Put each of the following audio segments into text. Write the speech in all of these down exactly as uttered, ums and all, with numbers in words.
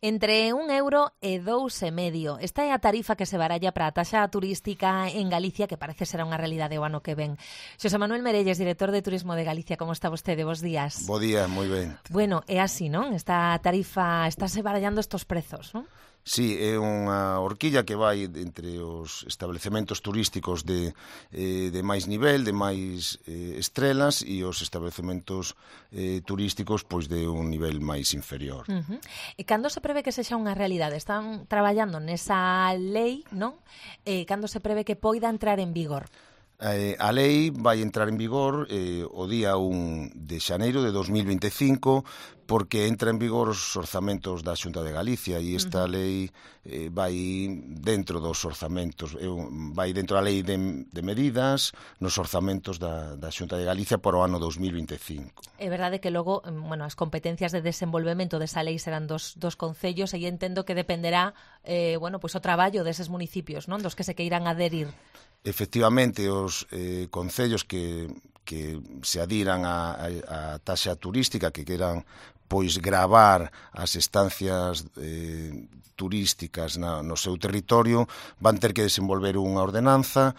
Entre un euro e dous e medio. Esta é a tarifa que se baralla para a taxa turística en Galicia, que parece ser unha realidade o ano que ven. Xosé Manuel Merelles, director de Turismo de Galicia, como está vostede? Bos días. Bo día, moi ben. Bueno, é así, non? Esta tarifa, estáse barallando estos prezos, non? Sí, é unha horquilla que vai entre os establecementos turísticos de, eh, de máis nivel, de máis eh, estrelas, e os establecementos eh, turísticos pois de un nivel máis inferior. Uh-huh. E cando se prevé que sexa unha realidade? Están traballando nesa lei, non? E cando se prevé que poida entrar en vigor? Eh, a lei vai entrar en vigor eh, o día un de xaneiro de dos mil vinte e cinco, porque entra en vigor os orzamentos da Xunta de Galicia, e esta uh-huh. lei eh, vai dentro dos orzamentos, eh, vai dentro da lei de, de medidas nos orzamentos da, da Xunta de Galicia para o ano dos mil vinte e cinco. É verdade que logo, bueno, as competencias de desenvolvemento desa lei serán dos, dos concellos, e entendo que dependerá eh, bueno, pues o traballo deses municipios, non? Dos que se queiran adherir. Efectivamente, os eh, concellos que, que se adiran a, a, a taxa turística, que queran pois gravar as estancias eh, turísticas na, no seu territorio, van ter que desenvolver unha ordenanza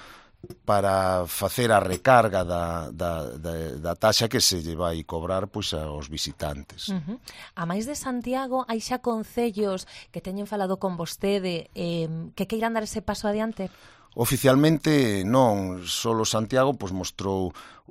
para facer a recarga da, da, da, da taxa que se lle vai cobrar pois aos visitantes. Uh-huh. A máis de Santiago, hai xa concellos que teñen falado con vostede eh, que queiran dar ese paso adiante? Oficialmente non, solo Santiago pois mostrou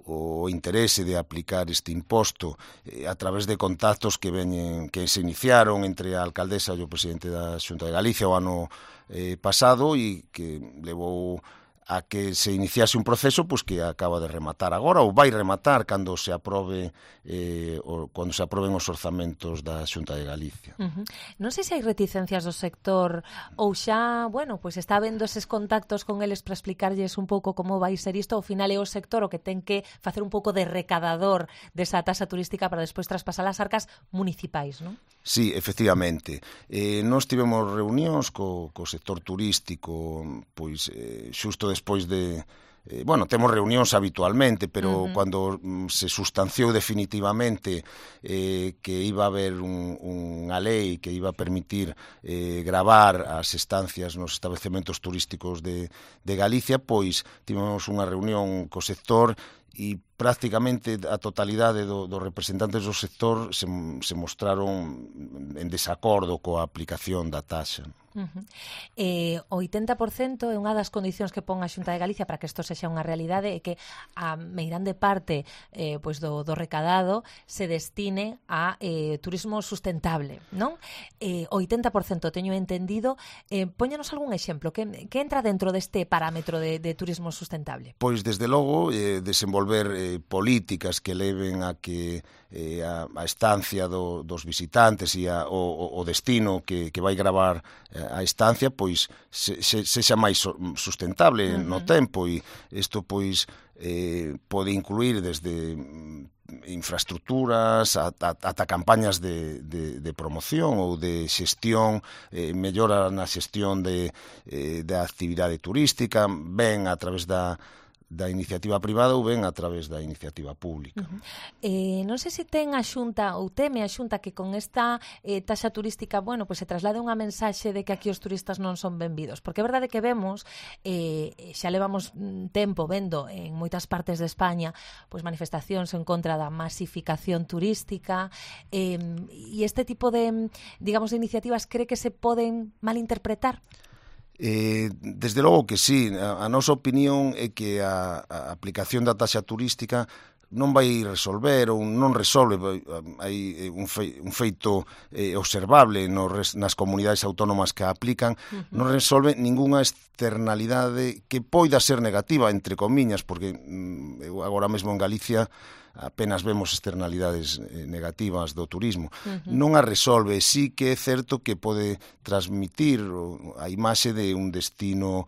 o interese de aplicar este imposto eh, a través de contactos que veñen, que se iniciaron entre a alcaldesa e o presidente da Xunta de Galicia o ano eh, pasado, e que levou a que se iniciase un proceso pois que acaba de rematar agora, ou vai rematar cando se aprobe eh, o, cando se aproben os orzamentos da Xunta de Galicia. Uh-huh. Non sei se hai reticencias do sector ou xa, bueno, pois está vendo eses contactos con eles para explicarlles un pouco como vai ser isto. Ao final é o sector o que ten que facer un pouco de recadador desa taxa turística para despois traspasar as arcas municipais, non? Sí, efectivamente. Eh, nós tivemos reunións co, co sector turístico, pois eh, xusto despois de... Eh, bueno, temos reunións habitualmente, pero uh-huh. cando mm, se sustanciou definitivamente eh, que iba a haber un, unha lei que iba a permitir eh, gravar as estancias nos establecementos turísticos de, de Galicia, pois tivemos unha reunión co sector, e prácticamente a totalidade do, dos representantes do sector se, se mostraron en desacordo coa aplicación da taxa. Uh-huh. Eh, o oitenta por cento é unha das condicións que pon a Xunta de Galicia para que isto sexa unha realidade, é que a meirande parte eh, pois do, do recadado se destine a eh, turismo sustentable, non? Eh, o oitenta por cento teño entendido. Eh, Póñanos algún exemplo que, que entra dentro deste parámetro de, de turismo sustentable? Pois desde logo eh, desenvolver eh, políticas que leven a que eh, a, a estancia do, dos visitantes e a, o, o destino que, que vai gravar eh, a estancia pois se, se, sexa máis sustentable uh-huh. no tempo, e isto pois eh, pode incluir desde infraestructuras ata, ata campañas de, de, de promoción ou de xestión, eh, mellora na xestión de, eh, da actividade turística, ben a través da da iniciativa privada ou ben a través da iniciativa pública. Uh-huh. Eh, non sei se ten a Xunta ou teme a Xunta que con esta eh, taxa turística, bueno, pues se traslade unha mensaxe de que aquí os turistas non son benvidos, porque é verdade que vemos, eh, xa levamos tempo vendo en moitas partes de España pues manifestacións en contra da masificación turística, eh, e este tipo de, digamos, de iniciativas cree que se poden malinterpretar? Eh, desde logo que sí, a, a nosa opinión é que a, a aplicación da taxa turística non vai resolver ou non resolve, hai un, fe, un feito eh, observable no res, nas comunidades autónomas que a aplican, uh-huh. non resolve ningunha externalidade que poida ser negativa, entre comiñas, porque mm, agora mesmo en Galicia apenas vemos externalidades eh, negativas do turismo. Uh-huh. Non a resolve, sí que é certo que pode transmitir a imaxe de un destino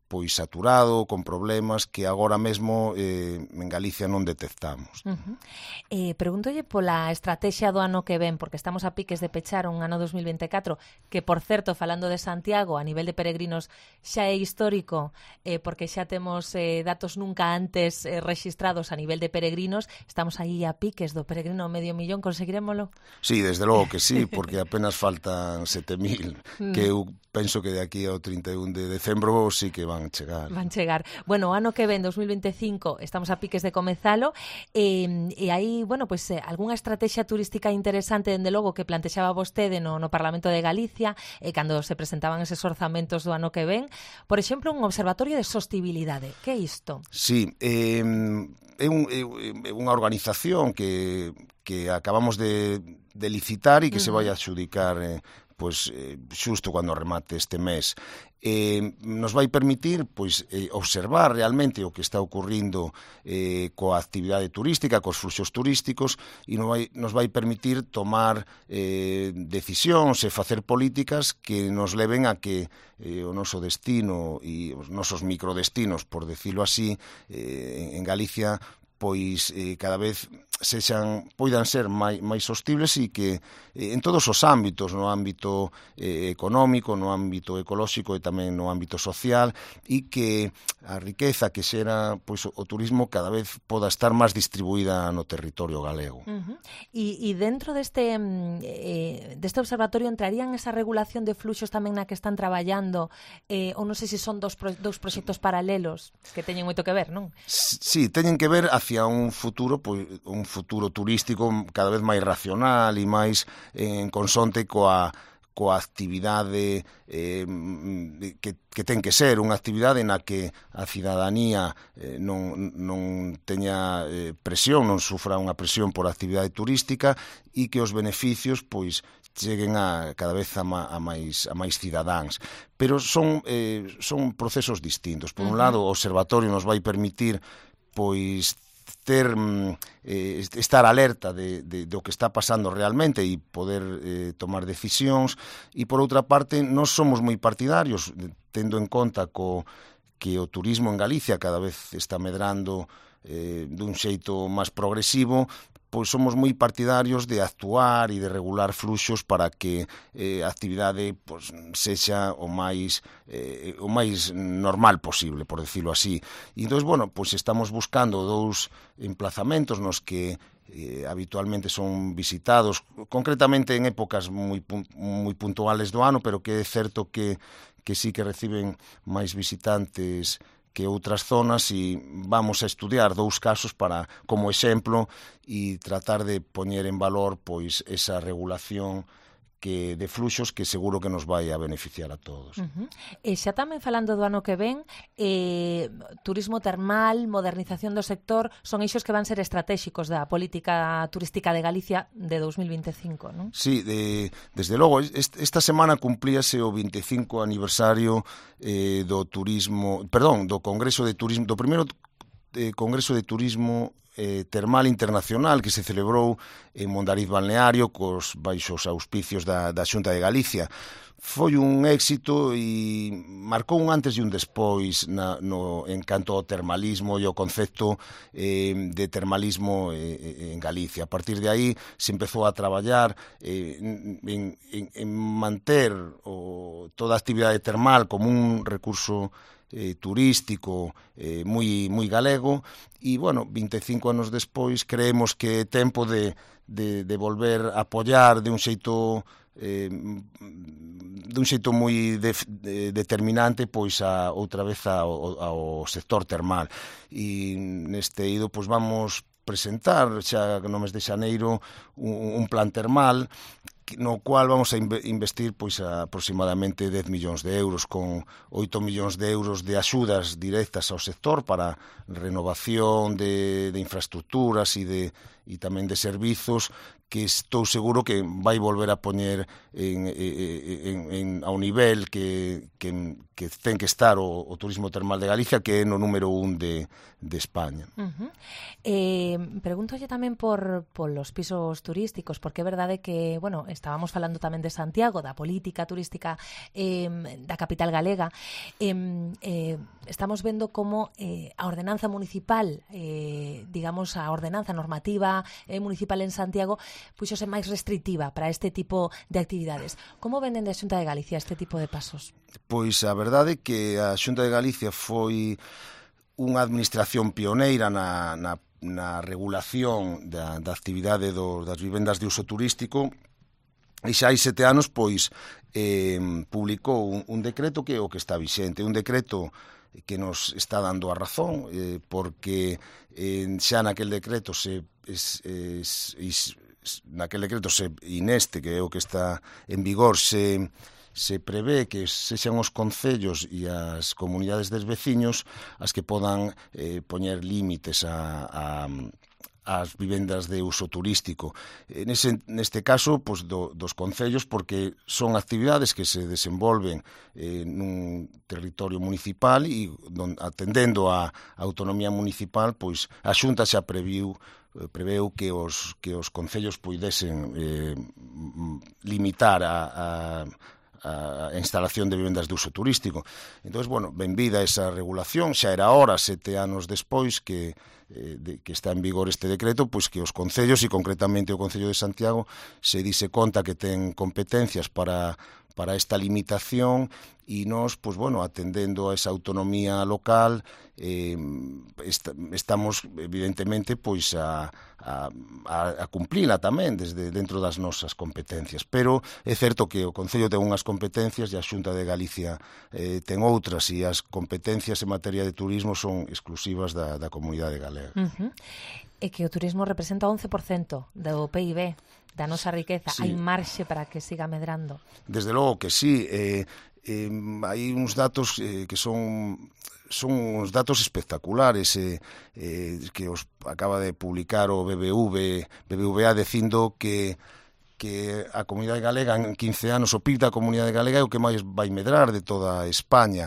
pois saturado, con problemas que agora mesmo eh, en Galicia non detectamos. Uh-huh. Eh, pregúntolle pola estrategia do ano que ven, porque estamos a piques de pechar un ano dos mil vinte e catro, que, por certo, falando de Santiago, a nivel de peregrinos xa é histórico, eh, porque xa temos eh, datos nunca antes eh, registrados a nivel de peregrinos. Estamos aí a piques do peregrino medio millón, conseguiremoslo? Sí, desde logo que sí, porque apenas faltan sete mil, que eu penso que de aquí ao trinta e un de decembro sí que van chegar. Van chegar. Bueno, o ano que ven, dos mil vinte e cinco, estamos a piques de comezalo, e, e aí, bueno, pois pues, eh, algunha estrategia turística interesante, dende logo, que plantexaba vostede no, no Parlamento de Galicia, eh, cando se presentaban eses orzamentos do ano que ven. Por exemplo, un observatorio de sostibilidade. Que é isto? Sí, eh, é, un, é unha organización que, que acabamos de, de licitar e que uh-huh. se vai a adxudicar eh, pois, eh, xusto cando remate este mes. Eh, nos vai permitir pois, eh, observar realmente o que está ocurrindo eh, coa actividade turística, cos fluxos turísticos, e nos vai, nos vai permitir tomar eh, decisións e facer políticas que nos leven a que eh, o noso destino e os nosos microdestinos, por decirlo así, eh, en Galicia, pois eh, cada vez sexan, poidan ser máis, máis sostibles e que eh, en todos os ámbitos, no ámbito eh, económico, no ámbito ecolóxico e tamén no ámbito social, e que a riqueza que xera pois, o turismo cada vez poda estar máis distribuída no territorio galego. Uh-huh. E, e dentro deste, eh, deste observatorio entrarían esa regulación de fluxos tamén na que están traballando, eh, ou non sei se son dos, pro, dos proxectos paralelos que teñen moito que ver, non? Sí, teñen que ver hacia un futuro, pois, un futuro turístico cada vez máis racional e máis en consonte coa, coa actividade eh, que, que ten que ser unha actividade na que a cidadanía eh, non, non teña eh, presión, non sufra unha presión por actividade turística e que os beneficios pois cheguen a cada vez a, ma, a, máis, a máis cidadáns. Pero son, eh, son procesos distintos. Por un lado, o observatorio nos vai permitir pois ter eh, estar alerta de, de, de o que está pasando realmente e poder eh, tomar decisións, e por outra parte nós somos moi partidarios, tendo en conta co, que o turismo en Galicia cada vez está medrando eh, dun xeito máis progresivo, pois somos moi partidarios de actuar e de regular fluxos para que eh, a actividade pois, sexa o máis eh, o máis normal posible, por decirlo así. E entón, bueno, pois estamos buscando dous emplazamentos nos que eh, habitualmente son visitados, concretamente en épocas moi, moi puntuales do ano, pero que é certo que, que sí que reciben máis visitantes que outras zonas, e vamos a estudiar dous casos para como exemplo e tratar de poñer en valor pois esa regulación que de fluxos que seguro que nos vai a beneficiar a todos. Uh-huh. E xa tamén falando do ano que ven, eh, turismo termal, modernización do sector, son eixos que van ser estratéxicos da política turística de Galicia de dos mil vinte e cinco, non? Sí, de, desde logo, esta semana cumplíase o vinte e cinco aniversario eh, do turismo, perdón, do Congreso de Turismo, do primeiro eh, Congreso de Turismo eh, Termal Internacional que se celebrou en Mondariz Balneario cos baixos auspicios da, da Xunta de Galicia. Foi un éxito e marcou un antes e un despois na, no, en canto ao termalismo e ao concepto eh, de termalismo eh, en Galicia. A partir de aí se empezou a traballar eh, en, en, en manter o, toda a actividade termal como un recurso eh, turístico eh, moi, moi galego e, bueno, vinte e cinco anos despois creemos que é tempo de, de, de volver a apoiar de un xeito eh, dun xeito moi de, de, determinante pois a outra vez ao, ao sector termal, e neste ido pois vamos presentar xa no mes de xaneiro un, un plan termal no cual vamos a investir pois aproximadamente dez millóns de euros, con oito millóns de euros de axudas directas ao sector para renovación de, de infraestructuras e de e tamén de servizos, que estou seguro que vai volver a poñer en, en, en, ao nivel que, que, que ten que estar o, o turismo termal de Galicia, que é no número un de, de España. Uh-huh. Eh, pregúntolle tamén por, por los pisos turísticos, porque é verdade que, bueno, estábamos falando tamén de Santiago, da política turística eh, da capital galega. Eh, eh, estamos vendo como eh, a ordenanza municipal, eh, digamos, a ordenanza normativa eh, municipal en Santiago, puxose máis restrictiva para este tipo de actividades. Como venden de Xunta de Galicia este tipo de pasos? Pois a verdade é que a Xunta de Galicia foi unha administración pioneira na, na, na regulación da, da actividade do, das vivendas de uso turístico, e xa hai sete anos pois eh, publicou un, un decreto que é o que está vixente, un decreto que nos está dando a razón, eh, porque eh, xa naquel decreto se es, es, es, naquel decreto se ineste, que é o que está en vigor, se se prevé que sexan os concellos e as comunidades des veciños as que podan eh, poñer límites a, a as vivendas de uso turístico. Nese, neste caso, pues, do, dos concellos, porque son actividades que se desenvolven eh, nun territorio municipal e don, atendendo a autonomía municipal, pois a Xunta xa previu preveu que os, que os concellos puidesen eh, limitar a, a a instalación de vivendas de uso turístico. Entón, bueno, benvida esa regulación, xa era hora, sete anos despois que, eh, de, que está en vigor este decreto, pois que os concellos, e concretamente o Concello de Santiago, se dise conta que ten competencias para, para esta limitación, e nós, pois, bueno, atendendo a esa autonomía local, eh, est estamos, evidentemente, pois, a, a, a cumplila tamén desde dentro das nosas competencias. Pero é certo que o Concello ten unhas competencias e a Xunta de Galicia eh, ten outras, e as competencias en materia de turismo son exclusivas da, da comunidade galega. Uh-huh. É que o turismo representa once por cento do P I B, da nosa riqueza. Sí. Hai marxe para que siga medrando? Desde logo que sí. Eh, eh, hai uns datos eh, que son son uns datos espectaculares eh, eh, que os acaba de publicar o B B V B B V A dicindo que que a comunidade galega en quince anos, o P I B da comunidade galega é o que máis vai medrar de toda España,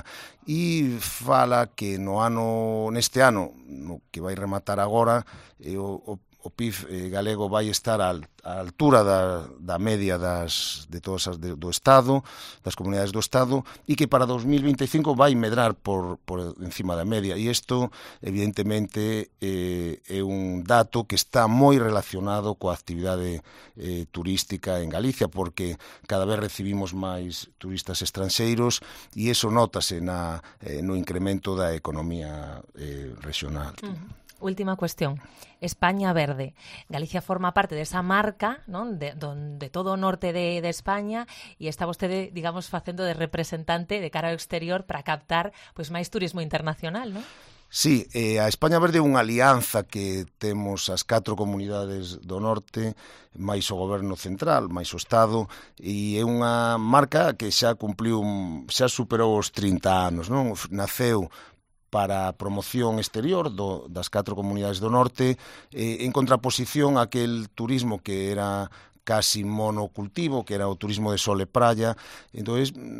e fala que no ano neste ano, no que vai rematar agora, eh, o, o o P I B eh, galego vai estar a, a altura da, da media das, de todas as de, do Estado, das comunidades do Estado, e que para dos mil vinte e cinco vai medrar por, por encima da media. E isto, evidentemente, eh, é un dato que está moi relacionado coa actividade eh, turística en Galicia, porque cada vez recibimos máis turistas estranxeiros e iso notase na, eh, no incremento da economía eh, regional. Uh-huh. Última cuestión. España verde. Galicia forma parte desa marca, non? De, de todo o norte de, de España, e está vostede, digamos, facendo de representante de cara ao exterior para captar pois máis turismo internacional, non? Sí, eh, a España Verde é unha alianza que temos as catro comunidades do norte, máis o goberno central, máis o Estado, e é unha marca que xa cumpliu, xa superou os trinta anos, non? Naceu para a promoción exterior do, das catro comunidades do norte, eh, en contraposición a aquel turismo que era casi monocultivo, que era o turismo de sol e praia. Entón,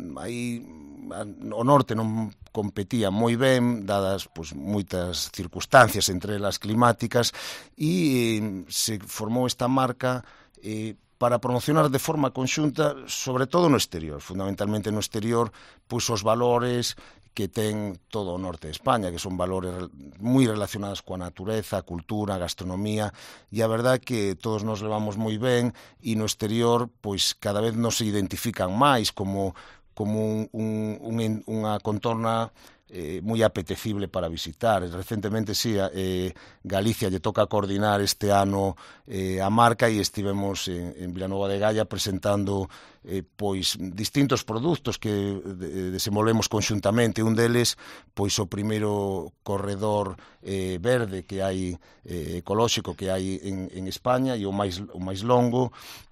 aí o norte non competía moi ben, dadas pois, moitas circunstancias, entre elas climáticas, e eh, se formou esta marca eh, para promocionar de forma conxunta, sobre todo no exterior, fundamentalmente no exterior, pois os valores que ten todo o norte de España, que son valores moi relacionados coa natureza, a cultura, a gastronomía, e a verdade é que todos nos levamos moi ben, e no exterior, pois cada vez nos se identifican máis como, como un, un, un, unha contorna eh, moi apetecible para visitar. Recentemente, sí, eh, Galicia lle toca coordinar este ano eh, a marca, e estivemos en, en Vilanova de Gaia presentando eh, pois distintos produtos que de, desenvolvemos conxuntamente. Un deles, pois o primeiro corredor eh, verde que hai, eh, ecolóxico que hai en, en España, e o máis, o máis longo,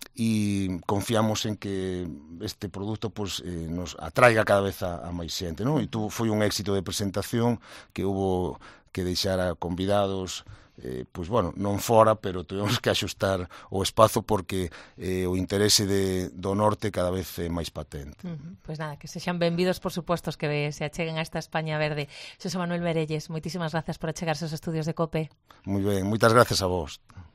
e confiamos en que este produto pois, eh, nos atraiga cada vez a, a máis xente, non? E tu, foi un éxito de presentación que hubo que deixar a convidados eh, pois, bueno, non fora, pero tivemos que axustar o espazo porque eh, o interese de, do norte cada vez é máis patente. Uh -huh. Pois nada, que sexan benvidos, por supostos, que se acheguen a esta España verde. Xosé Manuel Merelles, moitísimas grazas por achegarse aos estudios de COPE. Moi ben, moitas grazas a vos.